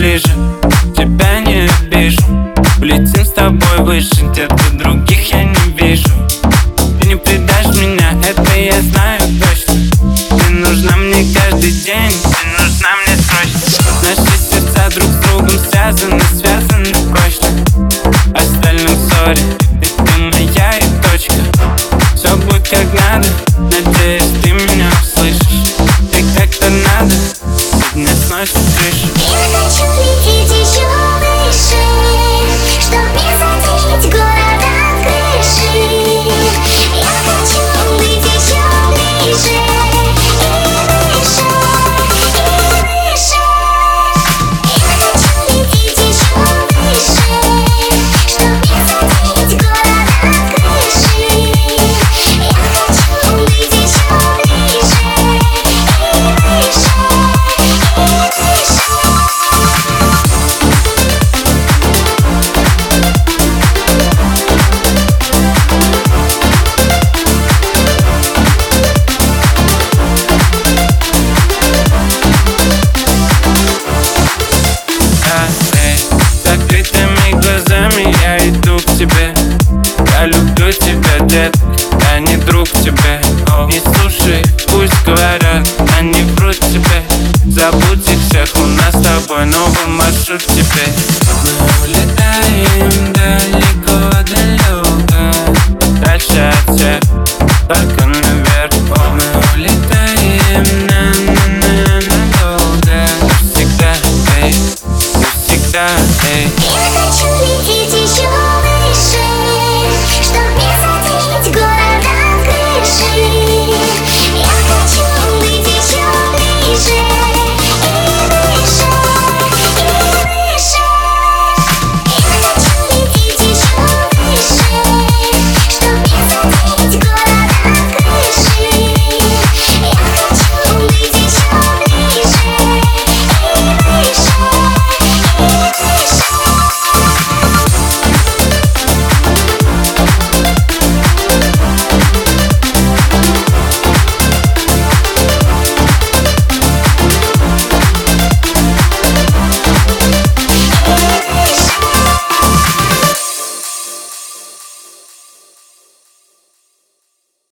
ближе, тебя не обижу. Улетим с тобой выше, где-то других я не вижу. Ты не предашь меня, это я знаю точно. Ты нужна мне каждый день, ты нужна мне срочно. Наши сердца друг с другом связаны прочно. Остальным сори, ведь ты моя и точка. Все будет как надо, надеюсь, ты меня услышишь. Ты как торнадо, сегодня сносит крышу. Я хочу лететь еще выше, чтоб не задеть город от крыши. Я хочу быть еще ближе и выше, и выше. Я хочу лететь еще выше, чтоб не задеть город от крыши. Я хочу быть еще ближе и выше, и выше. Закрытыми глазами я иду к тебе. Я люблю тебя, детка, я не друг тебе. Не слушай, пусть говорят, они врут тебе. Забудь их всех, у нас с тобой новый маршрут теперь.